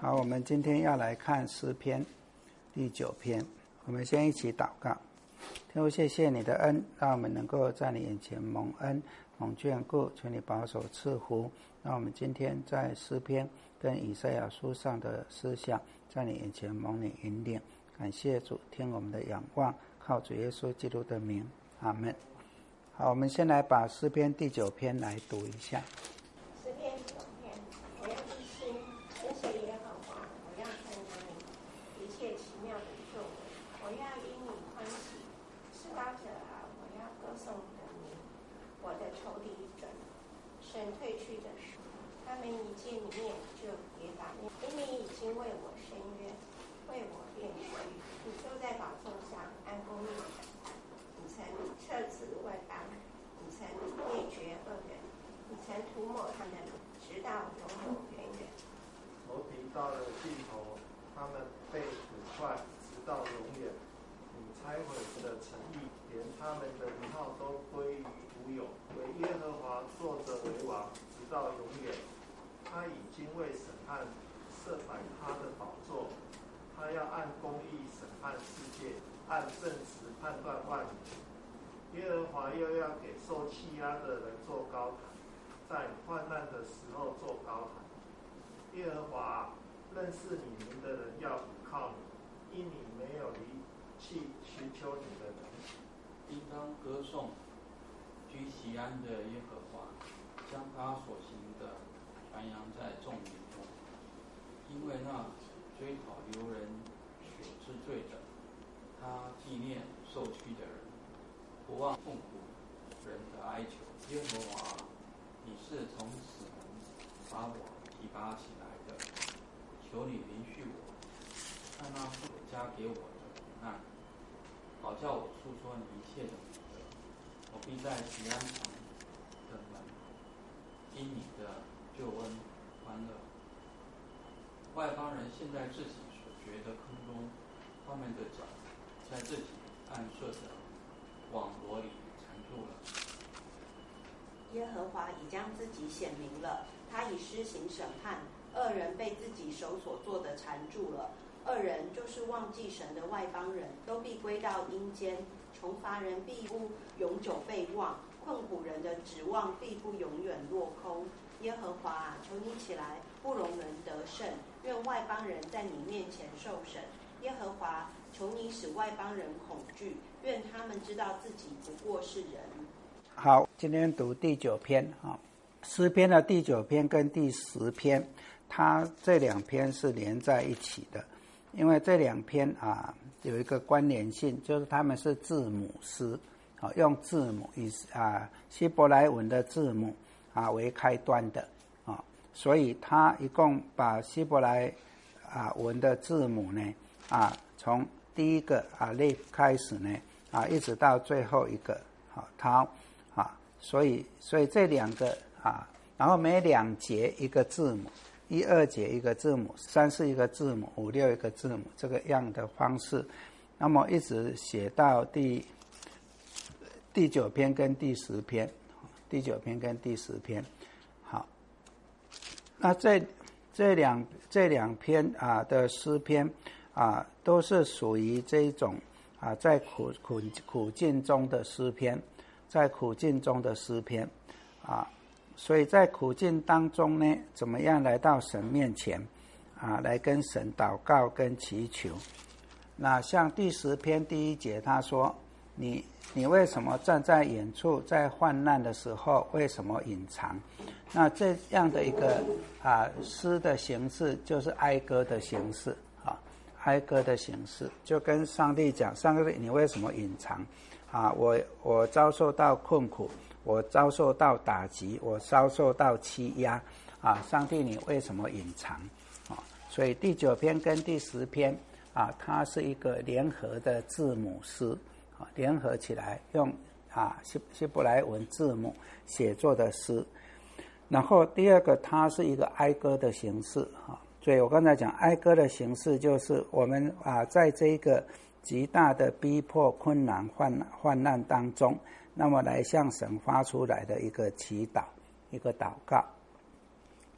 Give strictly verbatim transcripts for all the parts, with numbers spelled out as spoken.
好，我们今天要来看诗篇第九篇。我们先一起祷告。天父，谢谢你的恩，让我们能够在你眼前蒙恩蒙眷顾，求你保守赐福。让我们今天在诗篇跟以赛亚书上的思想，在你眼前蒙你引领。感谢主，听我们的仰望，靠主耶稣基督的名，阿们。好，我们先来把诗篇第九篇来读一下。 诗篇九篇，我要一心跟随耶和华，我要赞扬你一切奇妙的作为，我要因你欢喜。至高者啊，我要歌颂你的名。我的仇敌等神退去的时候，他们一见面就跌倒，因你已经为我伸冤，为我辩屈。你坐在宝座上，按公义审判。你曾撤斥外邦，你曾灭绝恶人，你曾涂抹他们，直到永永远远。 仇敌到了尽头，他们被腐坏，直到永远。你拆毁的诚意，连他们的名号都归于无有。为耶和华坐着为王，直到永远。他已经为审判设摆他的宝座，他要按公义审判世界，按正直判断万民。耶和华又要给受欺压的人做高台，在患难的时候做高台。耶和华，认识你名的人要倚靠你，因你没有离弃寻求你的人。 应当歌颂居锡安的耶和华，将他所行的传扬在众民中。因为那追讨流人血之罪的，他纪念受屈的人，不忘痛苦人的哀求。耶和华，你是从死门把我提拔起来的，求你允许我看那所加给我的苦难，好叫我诉说你一切的美德。我必在锡安城的门因你的救恩欢乐。外邦人陷在自己所掘的坑中，他们的脚在自己暗设的网罗里缠住了。 耶和华已将自己显明了，他已施行审判，恶人被自己手所做的缠住了。恶人就是忘记神的外邦人，都必归到阴间。穷乏人必不永久被忘，困苦人的指望必不永远落空。耶和华啊，求你起来，不容人得胜，愿外邦人在你面前受审。耶和华，求你使外邦人恐惧，愿他们知道自己不过是人。 好，今天读第九篇啊，诗篇的第九篇跟第十篇，它这两篇是连在一起的，因为这两篇啊有一个关联性，就是他们是字母诗，啊，用字母以啊希伯来文的字母啊为开端的啊，所以它一共把希伯来啊文的字母呢啊从第一个啊列开始呢啊一直到最后一个好涛啊，所以所以这两个啊，然后每两节一个字母，一二节一个字母，三四一个字母，五六一个字母，这个样的方式，那么一直写到第第九篇跟第十篇，第九篇跟第十篇。好，那这这两这两篇啊的诗篇啊，都是属于这种啊在苦苦苦境中的诗篇，在苦境中的诗篇啊。所以在苦境当中呢，怎么样来到神面前啊，来跟神祷告跟祈求。那像第十篇第一节他说，你你为什么站在远处，在患难的时候为什么隐藏？那这样的一个啊诗的形式就是哀歌的形式啊，哀歌的形式就跟上帝讲，上帝你为什么隐藏啊？我我遭受到困苦，我遭受到打击，我遭受到欺压啊！上帝，你为什么隐藏啊？所以第九篇跟第十篇啊，它是一个联合的字母诗啊，联合起来用啊希希伯来文字母写作的诗。然后第二个，它是一个哀歌的形式啊。所以我刚才讲哀歌的形式，就是我们啊在这个极大的逼迫、困难、患患难当中，那么来向神发出来的一个祈祷，一个祷告。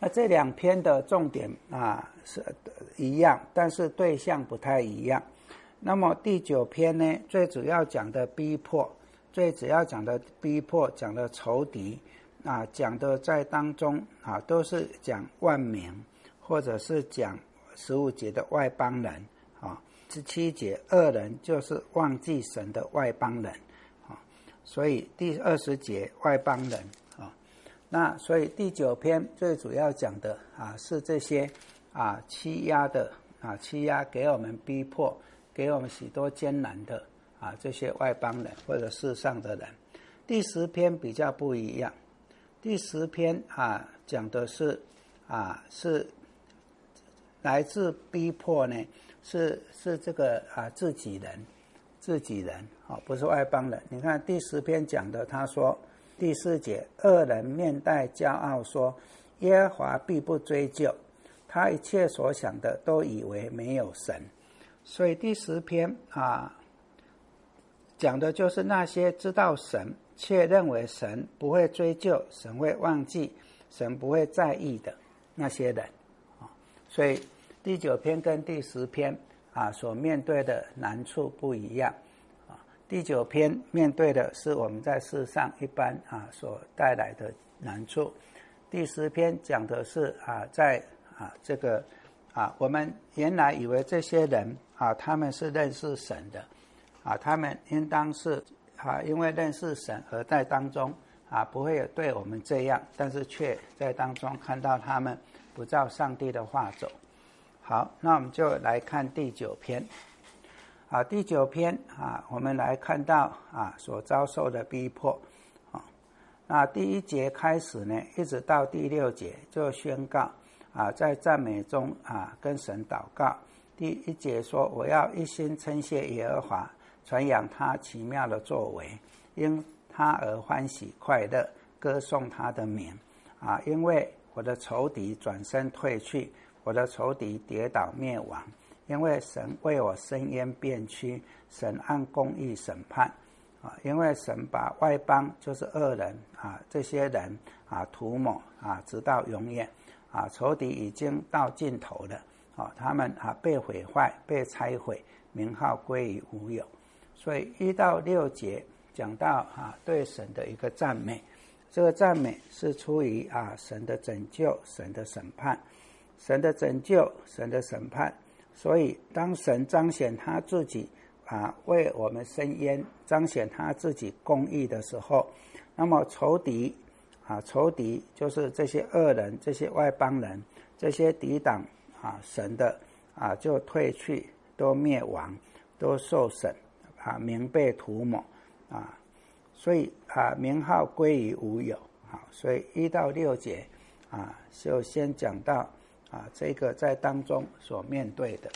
那这两篇的重点啊是一样，但是对象不太一样。那么第九篇呢，最主要讲的逼迫，最主要讲的逼迫，讲的仇敌啊，讲的在当中啊，都是讲万民，或者是讲十五节的外邦人啊，十七节恶人就是忘记神的外邦人啊，所以第二十节外邦人啊，那所以第九篇最主要讲的啊是这些啊欺压的啊欺压给我们逼迫，给我们许多艰难的啊这些外邦人或者世上的人。第十篇比较不一样，第十篇啊讲的是啊是来自逼迫呢，是是这个啊自己人，自己人啊、哦，不是外邦人。你看第十篇讲的，他说第四节，恶人面带骄傲说，耶和华必不追究，他一切所想的都以为没有神。所以第十篇啊讲的就是那些知道神却认为神不会追究，神会忘记，神不会在意的那些人啊。所以第九篇跟第十篇啊所面对的难处不一样啊。第九篇面对的是我们在世上一般啊所带来的难处，第十篇讲的是啊在啊这个啊我们原来以为这些人啊他们是认识神的啊，他们应当是啊因为认识神而在当中啊不会有对我们这样，但是却在当中看到他们不照上帝的话走。好，那我们就来看第九篇啊，第九篇啊，我们来看到啊所遭受的逼迫啊。那第一节开始呢，一直到第六节就宣告啊，在赞美中啊跟神祷告。第一节说，我要一心称谢耶和华，传扬他奇妙的作为，因他而欢喜快乐，歌颂他的名啊，因为我的仇敌转身退去，我的仇敌跌倒灭亡，因为神为我伸冤辩屈，神按公义审判啊，因为神把外邦就是恶人啊这些人啊涂抹啊直到永远啊，仇敌已经到尽头了啊，他们啊被毁坏被拆毁，名号归于无有。所以一到六节讲到啊对神的一个赞美，这个赞美是出于啊神的拯救，神的审判，神的拯救，神的审判。所以当神彰显他自己啊为我们伸冤，彰显他自己公义的时候，那么仇敌啊仇敌就是这些恶人，这些外邦人，这些抵挡啊神的啊就退去，都灭亡，都受审啊，名被涂抹啊，所以啊名号归于无有。好，所以一到六节啊就先讲到啊，这个在当中所面对的。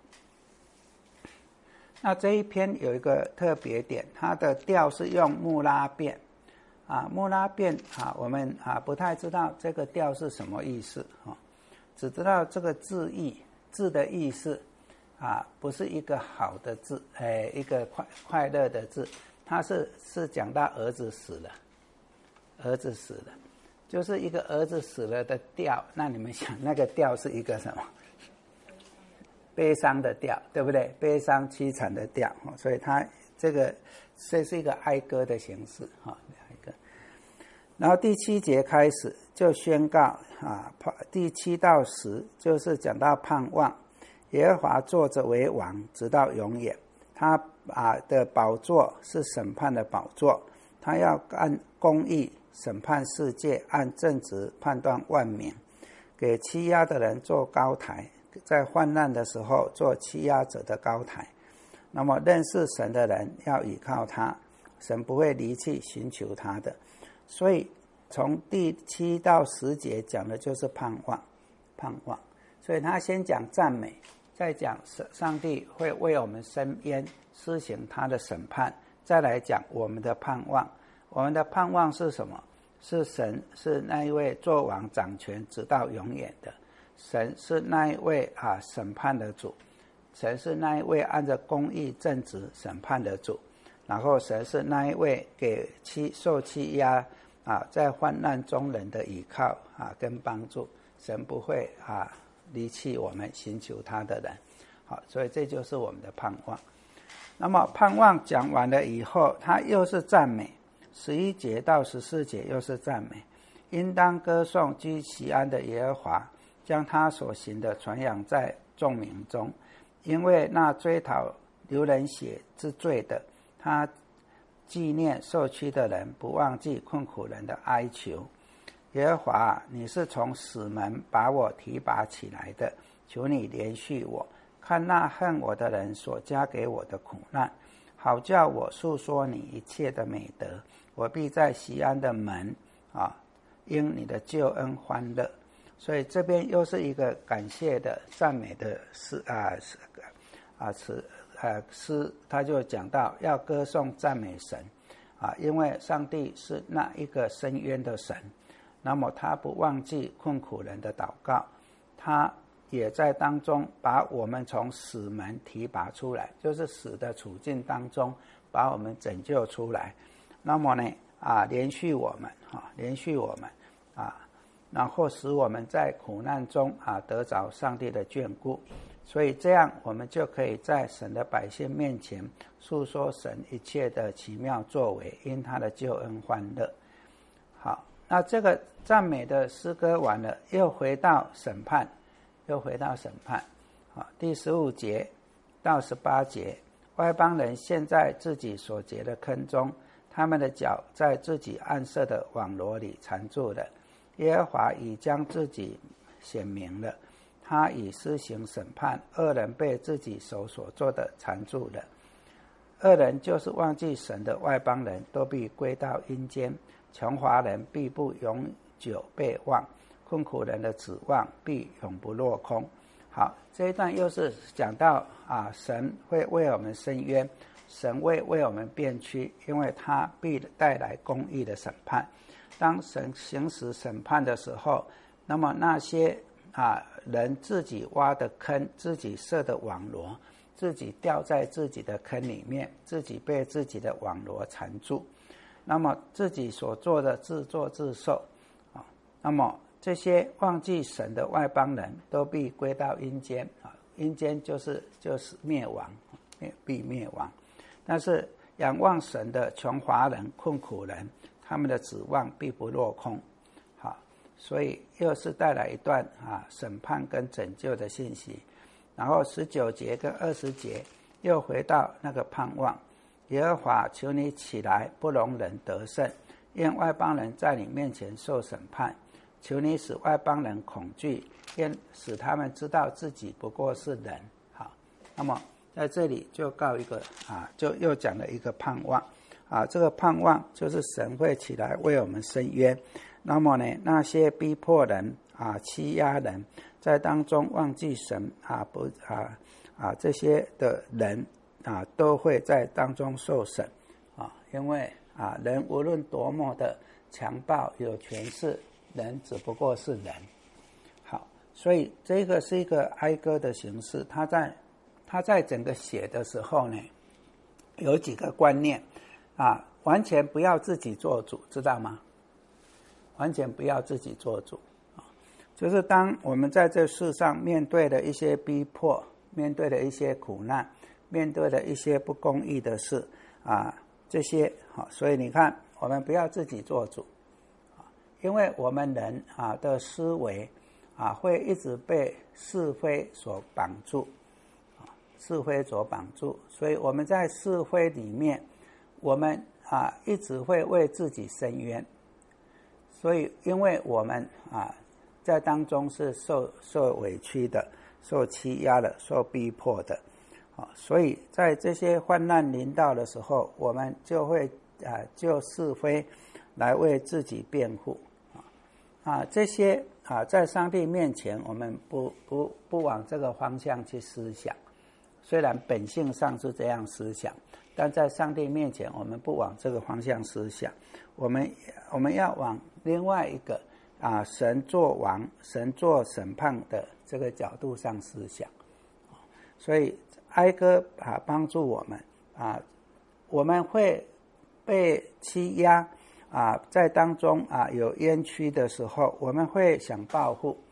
那这一篇有一个特别点，它的调是用穆拉变啊，穆拉变啊，我们啊不太知道这个调是什么意思啊，只知道这个字义，字的意思啊，不是一个好的字，哎，一个快快乐的字，它是是讲到儿子死了，儿子死了。就是一个儿子死了的调，那你们想那个调是一个什么？悲伤的调，对不对？悲伤凄惨的调，所以它这个这是一个哀歌的形式哈，哀歌。然后第七节开始就宣告啊，第七到十就是讲到盼望，耶和华坐着为王，直到永远。他啊的宝座是审判的宝座，他要按公义审判世界，按正直判断万民，给欺压的人做高台，在患难的时候做欺压者的高台。那么认识神的人要倚靠他，神不会离弃寻求他的。所以从第七到十节讲的就是盼望，盼望。所以他先讲赞美，再讲上帝会为我们伸冤，施行他的审判，再来讲我们的盼望。我们的盼望是什么？是神是那一位作王掌权直到永远的，神是那一位啊审判的主，神是那一位按照公义正直审判的主，然后神是那一位给欺受欺压啊在患难中人的依靠啊跟帮助， 神不会啊离弃我们寻求他的人。好，所以这就是我们的盼望。那么盼望讲完了以后，他又是赞美，十一节到十四节又是赞美，应当歌颂居锡安的耶和华，将他所行的传扬在众民中，因为那追讨流人血之罪的，他纪念受屈的人，不忘记困苦人的哀求。耶和华，你是从死门把我提拔起来的，求你怜恤我，看那恨我的人所加给我的苦难，好叫我述说你一切的美德。我必在锡安的门啊，因你的救恩欢乐。所以这边又是一个感谢的赞美的诗啊啊词啊诗，他就讲到要歌颂赞美神啊，因为上帝是那一个伸冤的神，那么他不忘记困苦人的祷告，他也在当中把我们从死门提拔出来，就是死的处境当中把我们拯救出来。那么呢啊，连续我们啊，连续我们啊。然后使我们在苦难中啊得着上帝的眷顾，所以这样我们就可以在神的百姓面前述说神一切的奇妙作为，因他的救恩欢乐。好，那这个赞美的诗歌完了，又回到审判，又回到审判。好，第十五节到十八节，外邦人陷在自己所结的坑中，他们的脚在自己暗设的网罗里缠住了。耶和华已将自己显明了，他已施行审判，恶人被自己手所做的缠住了。恶人就是忘记神的外邦人，都必归到阴间，穷乏人必不永久被忘，困苦人的指望必永不落空。好，这一段又是讲到啊，神会为我们伸冤，神会为我们辩屈，因为他必带来公义的审判。当神行使审判的时候，那么那些啊人自己挖的坑，自己设的网罗，自己掉在自己的坑里面，自己被自己的网罗缠住，那么自己所做的自作自受啊，那么这些忘记神的外邦人都必归到阴间啊，阴间就是就是灭亡，必灭亡。但是仰望神的穷乏人、困苦人，他们的指望必不落空。好，所以又是带来一段啊审判跟拯救的信息。然后十九节跟二十节又回到那个盼望。耶和华，求你起来，不容人得胜，愿外邦人在你面前受审判。求你使外邦人恐惧，愿使他们知道自己不过是人。好，那么在这里就告一个啊，就又讲了一个盼望啊，这个盼望就是神会起来为我们伸冤。那么呢，那些逼迫人啊、欺压人，在当中忘记神啊不啊啊这些的人啊，都会在当中受审啊，因为啊人无论多么的强暴有权势，人只不过是人。好，所以这个是一个哀歌的形式，他在他在整个写的时候呢，有几个观念啊，完全不要自己做主，知道吗？完全不要自己做主啊，就是当我们在这世上面对的一些逼迫，面对的一些苦难，面对的一些不公义的事啊，这些好，所以你看，我们不要自己做主，因为我们人啊的思维啊会一直被是非所绑住，是非所绑住，所以我们在是非里面，我们啊一直会为自己伸冤。所以因为我们啊在当中是受受委屈的，受欺压的，受逼迫的啊，所以在这些患难临到的时候，我们就会啊就是非来为自己辩护啊啊这些啊在上帝面前我们不不不往这个方向去思想，虽然本性上是这样思想，但在上帝面前我们不往这个方向思想，我们我们要往另外一个啊神作王、神作审判的这个角度上思想。所以哀歌啊帮助我们啊，我们会被欺压啊，在当中啊有冤屈的时候，我们会想报复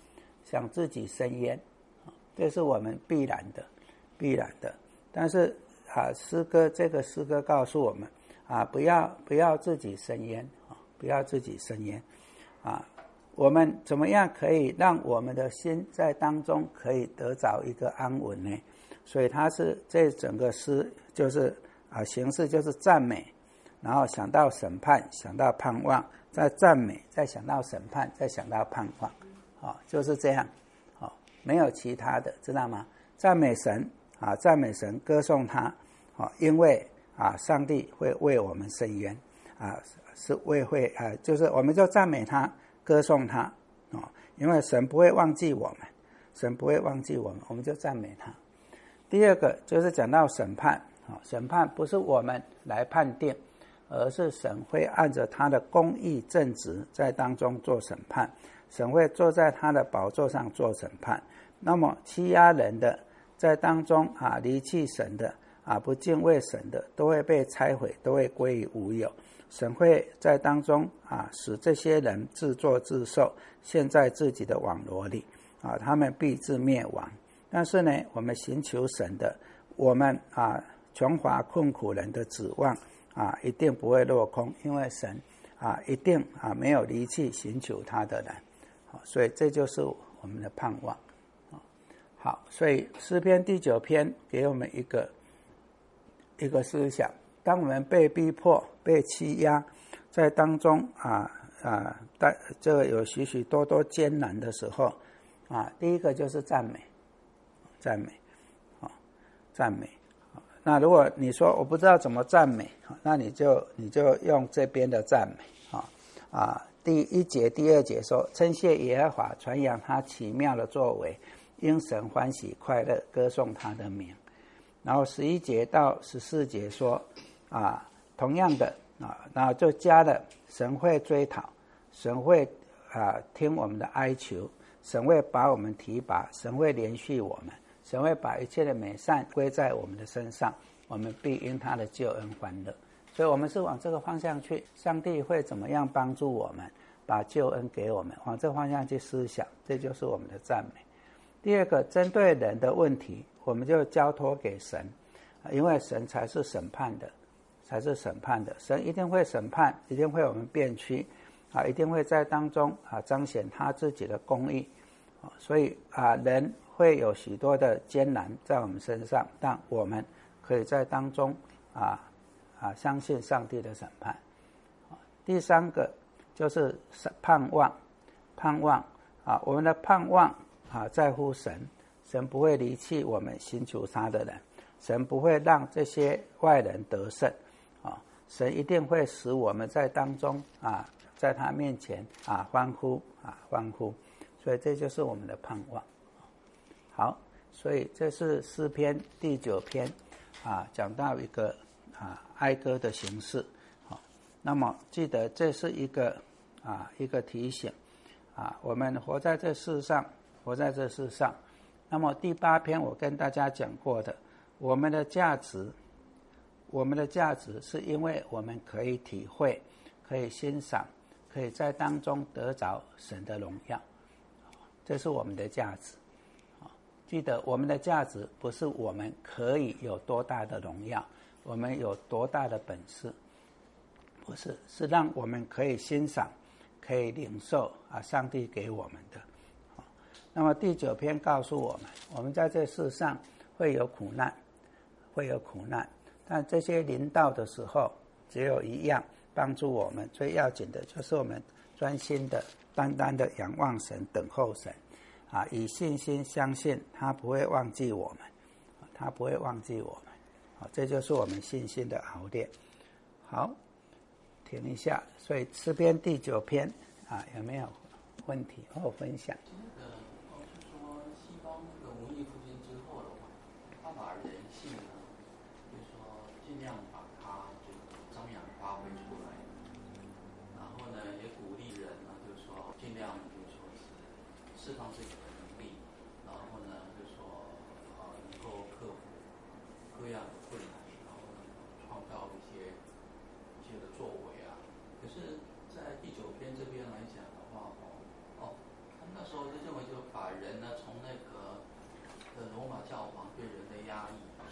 想自己生焉，这是我们必然的，必然的。但是啊，诗歌这个诗歌告诉我们啊，不要不要自己生焉啊，不要自己生焉啊。我们怎么样可以让我们的心在当中可以得着一个安稳呢？所以它是这整个诗就是啊，形式就是赞美，然后想到审判，想到盼望，再赞美，再想到审判，再想到盼望，啊，就是这样，啊，没有其他的，知道吗？赞美神啊，赞美神，歌颂他，啊，因为啊，上帝会为我们伸冤，啊，是为会啊，就是我们就赞美他，歌颂他，啊，因为神不会忘记我们，神不会忘记我们，我们就赞美他。第二个就是讲到审判，啊，审判不是我们来判定，而是神会按着他的公义正直在当中做审判，神会坐在他的宝座上做审判。那么欺压人的，在当中啊离弃神的啊不敬畏神的，都会被拆毁，都会归于无有。神会在当中啊使这些人自作自受，陷在自己的网罗里啊，他们必至灭亡。但是呢，我们寻求神的，我们啊穷乏困苦人的指望啊一定不会落空，因为神啊一定啊没有离弃寻求他的人，所以这就是我们的盼望。好，所以诗篇第九篇给我们一个一个思想：当我们被逼迫、被欺压，在当中啊啊，这个有许许多多艰难的时候啊，第一个就是赞美。赞美，啊，赞美。那如果你说我不知道怎么赞美，那你就你就用这边的赞美啊啊。第一节、第二节说：称谢耶和华，传扬他奇妙的作为，因神欢喜快乐，歌颂他的名。然后十一节到十四节说啊，同样的啊，然后就加了神会追讨，神会啊听我们的哀求，神会把我们提拔，神会连续我们。神会把一切的美善归在我们的身上，我们必因他的救恩欢乐。所以我们是往这个方向去，上帝会怎么样帮助我们，把救恩给我们，往这个方向去思想，这就是我们的赞美。第二个，针对人的问题，我们就交托给神，因为神才是审判的，才是审判的，神一定会审判，一定会我们辩屈啊，一定会在当中啊彰显他自己的公义。所以啊，人会有许多的艰难在我们身上，但我们可以在当中啊啊相信上帝的审判。第三个就是盼望，盼望啊，我们的盼望啊在乎神，神不会离弃我们寻求他的人，神不会让这些外人得胜啊，神一定会使我们在当中啊，在他面前啊欢呼啊欢呼。所以这就是我们的盼望。好，所以这是诗篇第九篇啊，讲到一个啊哀歌的形式。好，那么记得这是一个啊一个提醒啊，我们活在这世上，活在这世上。那么第八篇我跟大家讲过的，我们的价值，我们的价值是因为我们可以体会，可以欣赏，可以在当中得着神的荣耀。这是我们的价值，记得我们的价值不是我们可以有多大的荣耀，我们有多大的本事，不是，是让我们可以欣赏，可以领受啊，上帝给我们的。那么第九篇告诉我们，我们在这世上会有苦难，会有苦难，但这些临到的时候，只有一样帮助我们，最要紧的就是我们专心的单单的仰望神，等候神啊，以信心相信他不会忘记我们，他不会忘记我们，啊，这就是我们信心的熬炼。好，停一下。所以诗篇第九篇啊，有没有问题或分享？ 那个老师说，西方那个文艺复兴之后的话，他把人性呢，就是说尽量把它就张扬发挥出来。然后呢，也鼓励人呢，就是说尽量就是说是释放自己的能力，然后呢，就是说呃能够克服各样的困难，然后呢创造一些一些的作为啊。可是，在第九篇这边来讲的话，哦哦，他那时候就认为就把人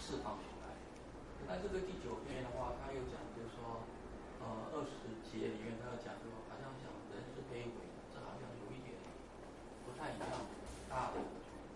释放出来。但这个第九篇的话，他又讲就是说，呃，二十节里面他要讲说，好像讲人是卑微的，这好像有一点不太一样大的。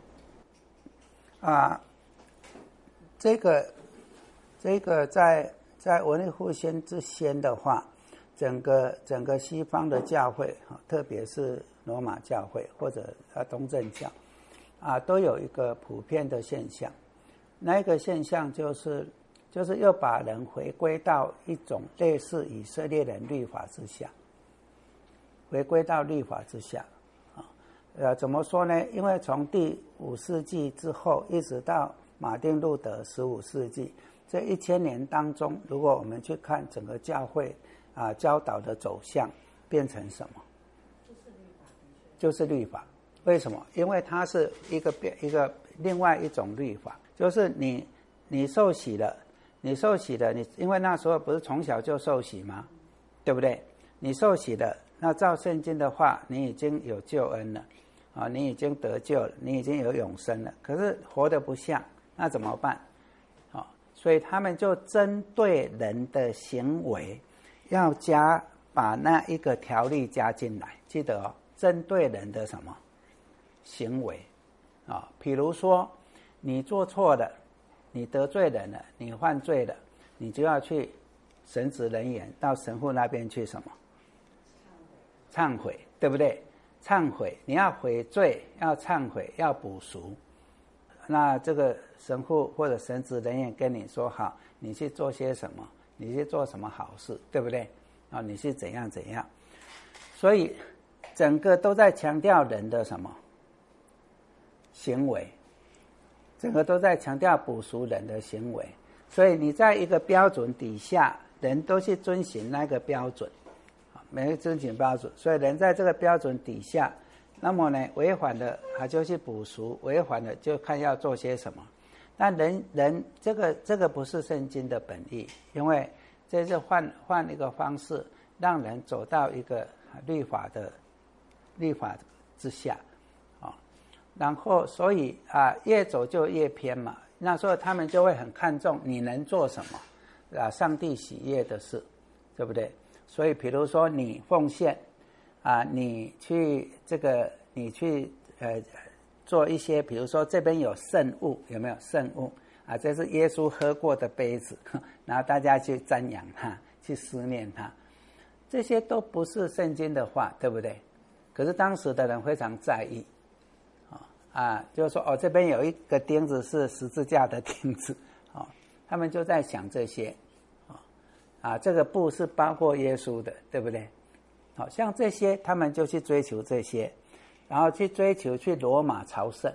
啊，这个这个在在文艺复兴之先的话，整个整个西方的教会，特别是罗马教会或者啊东正教啊，都有一个普遍的现象。那一个现象就是就是又把人回归到一种类似以色列人律法之下，回归到律法之下啊。呃，怎么说呢？因为从第五世纪之后，一直到马丁路德十五世纪这一千年当中，如果我们去看整个教会啊教导的走向，变成什么？就是律法。就是律法。为什么？因为它是一个一个另外一种律法，就是你你受洗了，你受洗了，你因为那时候不是从小就受洗吗？对不对？你受洗了，那照圣经的话，你已经有救恩了啊，你已经得救了，你已经有永生了。可是活得不像，那怎么办？啊，所以他们就针对人的行为，要加把那一个条例加进来。记得哦，针对人的什么行为啊？比如说你做错了，你得罪人了，你犯罪了，你就要去神职人员到神父那边去什么？忏悔，对不对？忏悔，你要悔罪，要忏悔，要补赎。那这个神父或者神职人员跟你说好，你去做些什么，你去做什么好事，对不对？啊，你是怎样怎样。所以整个都在强调人的什么行为，整个都在强调补赎人的行为。所以你在一个标准底下，人都去遵循那个标准，每个遵循标准。所以人在这个标准底下，那么呢，违反的他就去补赎，违反的就看要做些什么。但人人这个这个不是圣经的本意，因为这是换换一个方式，让人走到一个律法的律法之下啊。然后所以啊，越走就越偏嘛。那时候他们就会很看重你能做什么啊，上帝喜悦的事，对不对？所以比如说你奉献啊，你去这个你去呃做一些，比如说这边有圣物，有没有圣物啊？这是耶稣喝过的杯子，然后大家去瞻仰它，去思念它，这些都不是圣经的话，对不对？可是当时的人非常在意啊，就是说哦，这边有一个钉子是十字架的钉子，哦，他们就在想这些，啊啊，这个布是包括耶稣的，对不对？好像这些他们就去追求这些，然后去追求去罗马朝圣，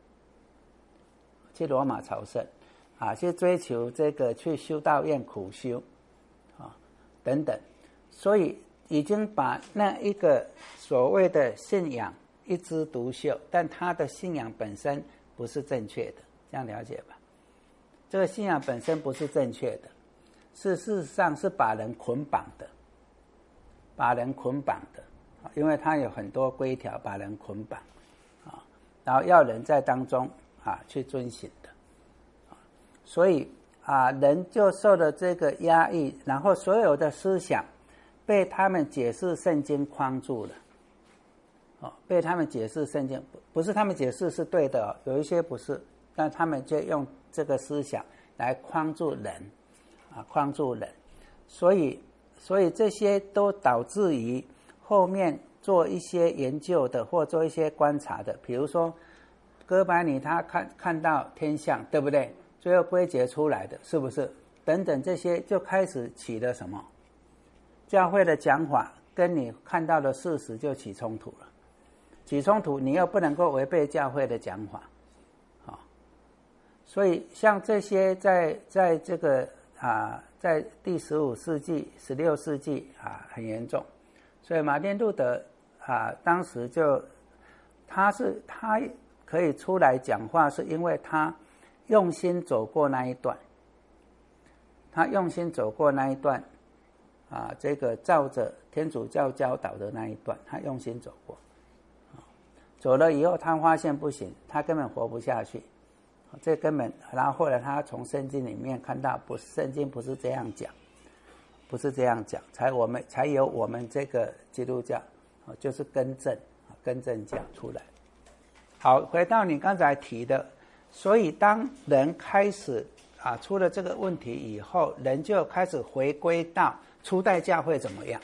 去罗马朝圣，啊，去追求这个去修道院苦修，啊等等，所以已经把那一个所谓的信仰一枝独秀，但他的信仰本身不是正确的，这样了解吧？这个信仰本身不是正确的，是事实上是把人捆绑的，把人捆绑的，因为他有很多规条把人捆绑啊，然后要人在当中啊去遵循的，所以啊人就受了这个压抑，然后所有的思想被他们解释圣经框住了。哦，被他们解释圣经，不是他们解释是对的，哦，有一些不是，但他们就用这个思想来框住人，啊，框住人，所以，所以这些都导致于后面做一些研究的或做一些观察的，比如说哥白尼他看看到天象，对不对？最后归结出来的，是不是？等等这些就开始起了什么？教会的讲法跟你看到的事实就起冲突了。起冲突，你又不能够违背教会的讲法，啊，所以像这些在在这个啊，在第十五世纪、十六世纪啊很严重，所以马丁路德啊当时就他是他可以出来讲话，是因为他用心走过那一段，他用心走过那一段啊，这个照着天主教教导的那一段，他用心走过。走了以后他发现不行，他根本活不下去， 这根本，然后后来他从圣经里面看到，不是圣经不是这样讲，不是这样讲，才我们才有我们这个基督教，就是更正，更正讲出来。好，回到你刚才提的，所以当人开始啊出了这个问题以后，人就开始回归到初代教会怎么样？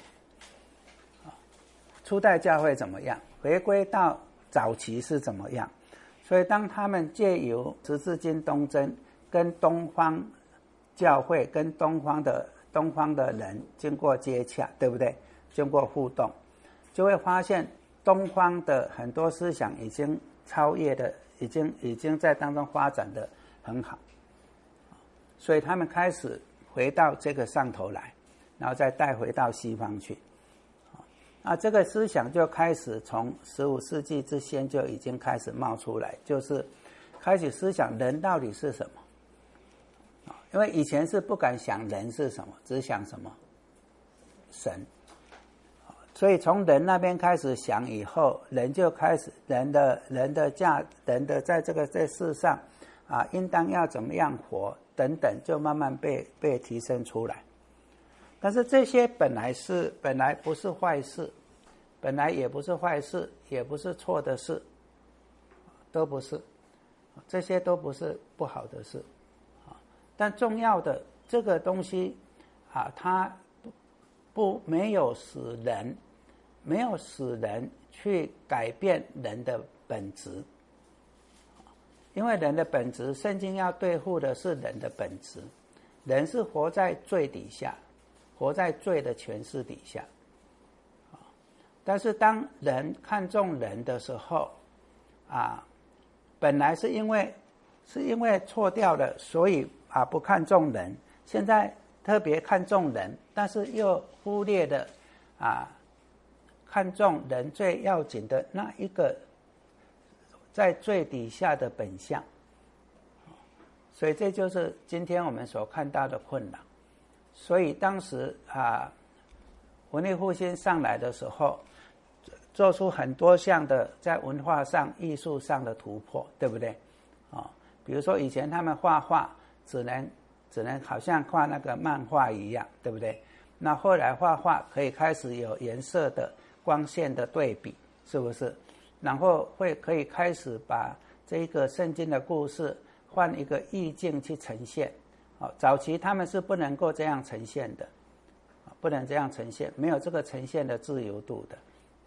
初代教会怎么样？回归到早期是怎么样？所以当他们借由十字军东征跟东方教会跟东方的东方的人经过接洽，对不对？经过互动，就会发现东方的很多思想已经超越的，已经已经在当中发展的很好，所以他们开始回到这个上头来，然后再带回到西方去。那这个思想就开始从十五世纪之前就已经开始冒出来，就是开始思想人到底是什么。因为以前是不敢想人是什么，只想什么神，所以从人那边开始想以后，人就开始人的人的价人的在这个在世上啊，应当要怎么样活等等，就慢慢被被提升出来。但是这些本来是本来不是坏事，本来也不是坏事，也不是错的事，都不是，这些都不是不好的事，但重要的这个东西啊，它不没有使人没有使人去改变人的本质，因为人的本质，圣经要对付的是人的本质，人是活在罪底下。活在罪的权势底下，但是当人看重人的时候，啊，本来是因为是因为错掉了，所以啊不看重人，现在特别看重人，但是又忽略了啊看重人最要紧的那一个在罪底下的本相，所以这就是今天我们所看到的困扰。所以当时啊，文艺复兴上来的时候，做出很多项的在文化上、艺术上的突破，对不对？啊、哦，比如说以前他们画画只能只能好像画那个漫画一样，对不对？那后来画画可以开始有颜色的、光线的对比，是不是？然后会可以开始把这个圣经的故事换一个意境去呈现。早期他们是不能够这样呈现的，不能这样呈现，没有这个呈现的自由度的，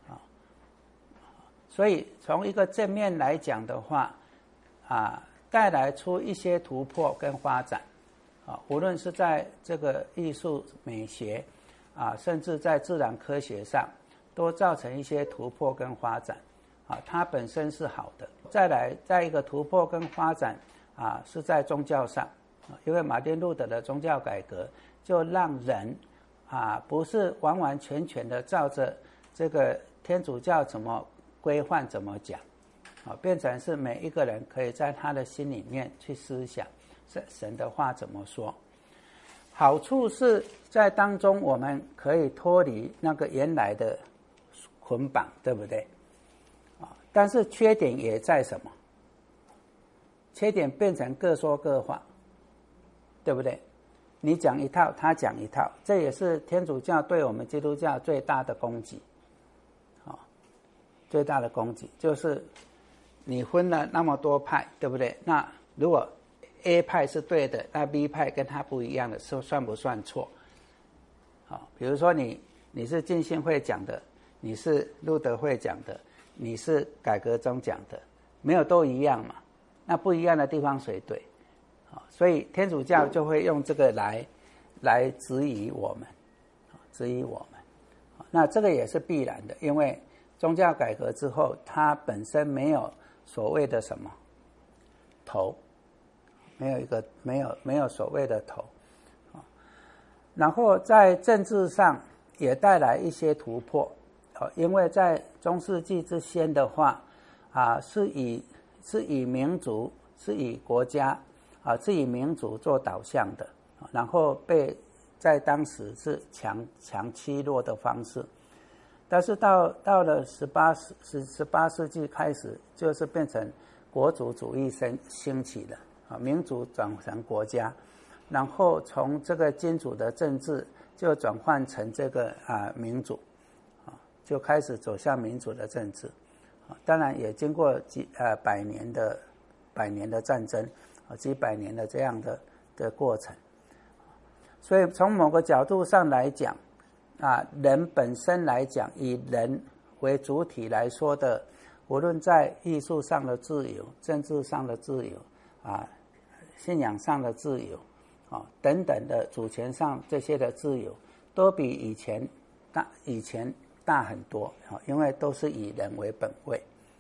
所以从一个正面来讲的话，啊，带来出一些突破跟发展，啊，无论是在这个艺术美学，啊，甚至在自然科学上，都造成一些突破跟发展，啊，它本身是好的。再来，在一个突破跟发展，啊，是在宗教上。因为马丁路德的宗教改革就让人啊不是完完全全的照着这个天主教怎么规范怎么讲，啊，变成是每一个人可以在他的心里面去思想神的话怎么说。好处是在当中我们可以脱离那个原来的捆绑，对不对？啊，但是缺点也在什么？缺点变成各说各话。对不对？你讲一套，他讲一套，这也是天主教对我们基督教最大的攻击，哦，最大的攻击就是你分了那么多派，对不对？那如果 A 派是对的，那 B 派跟他不一样的，是算不算错？好，哦，比如说你你是浸信会讲的，你是路德会讲的，你是改革宗讲的，没有都一样嘛？那不一样的地方谁对？所以天主教就会用这个来来质疑我们，质疑我们。那这个也是必然的，因为宗教改革之后，它本身没有所谓的什么头，没有一个没有没有所谓的头。然后在政治上也带来一些突破，因为在中世纪之先的话，啊，是以是以民族是以国家。啊，是以民族做导向的，然后被在当时是强强欺弱的方式，但是到到了十八世十十八世纪开始，就是变成国族主义兴兴起了， 啊，民主转成国家，然后从这个君主的政治就转换成这个啊民主，啊，就开始走向民主的政治，啊，当然也经过几呃百年的百年的战争，啊，几百年的这样的的过程，所以从某个角度上来讲，啊，人本身来讲，以人为主体来说的，无论在艺术上的自由、政治上的自由，啊，信仰上的自由，啊等等的主权上这些的自由，都比以前大以前大很多，啊，因为都是以人为本位。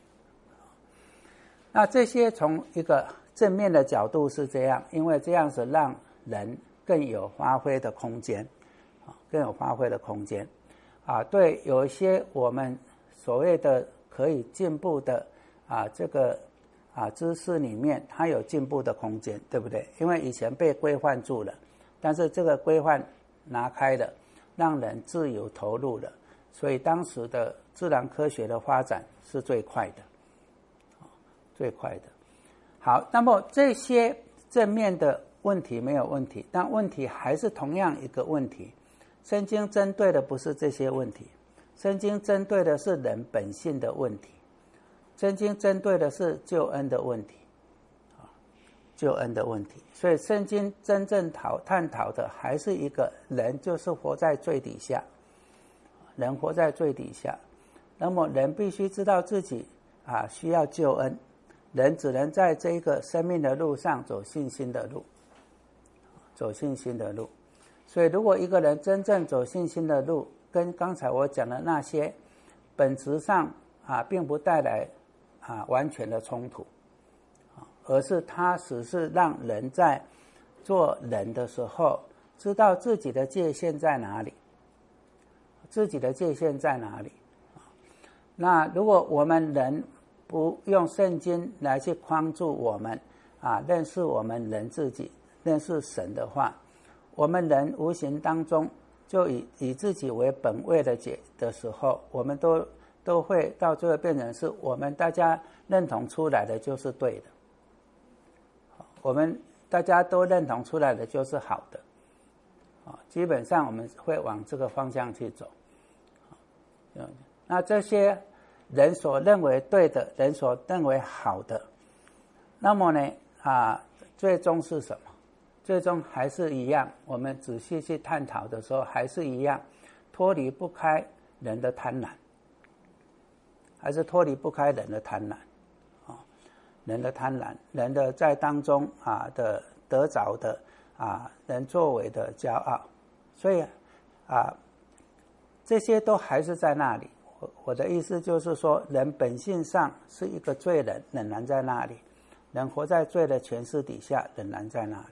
那这些从一个正面的角度是这样，因为这样子让人更有发挥的空间，啊，更有发挥的空间，啊，对，有一些我们所谓的可以进步的啊，这个啊知识里面，它有进步的空间，对不对？因为以前被规范住了，但是这个规范拿开了，让人自由投入了，所以当时的自然科学的发展是最快的，最快的。好，那么这些正面的问题没有问题，但问题还是同样一个问题。圣经针对的不是这些问题，圣经针对的是人本性的问题，圣经针对的是救恩的问题，救恩的问题。所以圣经真正讨探讨的还是一个人就是活在罪底下，人活在罪底下，那么人必须知道自己啊需要救恩，人只能在这个生命的路上走信心的路，走信心的路。所以如果一个人真正走信心的路，跟刚才我讲的那些本质上啊并不带来啊完全的冲突，而是它只是让人在做人的时候知道自己的界限在哪里，自己的界限在哪里。那如果我们人不用圣经来去框住我们啊认识我们人自己，认识神的话，我们人无形当中就以以自己为本位的解的时候，我们都都会到最后变成是我们大家认同出来的就是对的，我们大家都认同出来的就是好的，基本上我们会往这个方向去走。那这些人所认为对的，人所认为好的，那么呢啊，最终是什么？最终还是一样，我们仔细去探讨的时候还是一样，脱离不开人的贪婪，还是脱离不开人的贪婪，啊，人的贪婪，人的在当中啊的得着的啊人作为的骄傲，所以啊这些都还是在那里。我我的意思就是说，人本性上是一个罪人，仍然在那里，人活在罪的权势底下，仍然在那里。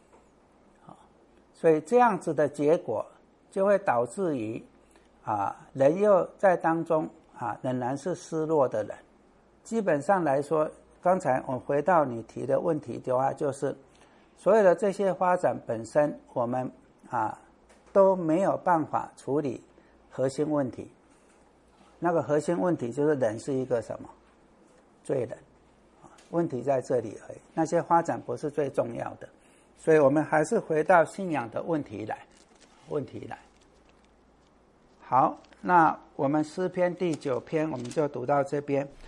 所以这样子的结果就会导致于啊，人又在当中啊仍然是失落的人。基本上来说，刚才我回到你提的问题的话，就是所有的这些发展本身，我们啊都没有办法处理核心问题。那个核心问题就是人是一个什么罪人，问题在这里而已。那些发展不是最重要的。所以我们还是回到信仰的问题来，问题来。好，那我们诗篇第九篇我们就读到这边。